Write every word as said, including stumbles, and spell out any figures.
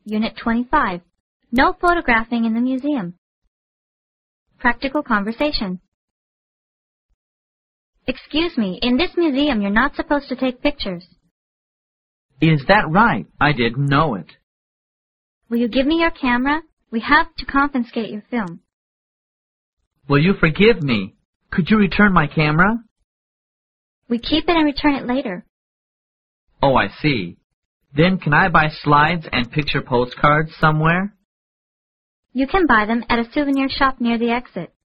Unit twenty-five. No photographing in the museum. Practical conversation. Excuse me, in this museum you're not supposed to take pictures. Is that right? I didn't know it. Will you give me your camera? We have to confiscate your film. Will you forgive me? Could you return my camera? We keep it and return it later. Oh, I see. Then can I buy slides and picture postcards somewhere? You can buy them at a souvenir shop near the exit.